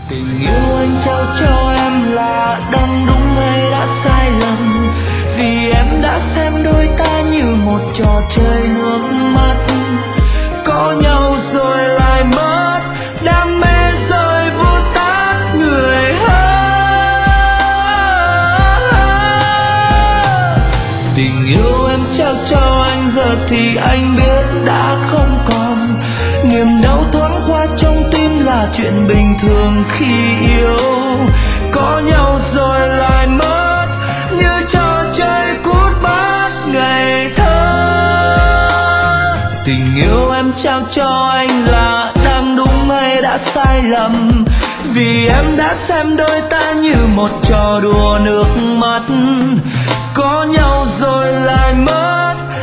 Tình yêu anh trao cho em là đang đúng hay đã sai lầm, vì em đã xem đôi ta như một trò chơi nước mắt. Có nhau rồi lại mất, đam mê rồi vụt tắt người hơn. Tình yêu em trao cho anh giờ thì anh biết đã không còn, niềm đau thoáng qua trong tim là chuyện bình thường khi yêu. Có nhau rồi lại mất, như trò chơi cút bắt ngày thơ. Tình yêu em trao cho anh là đang đúng hay đã sai lầm, vì em đã xem đôi ta như một trò đùa nước mắt. Có nhau rồi lại mất,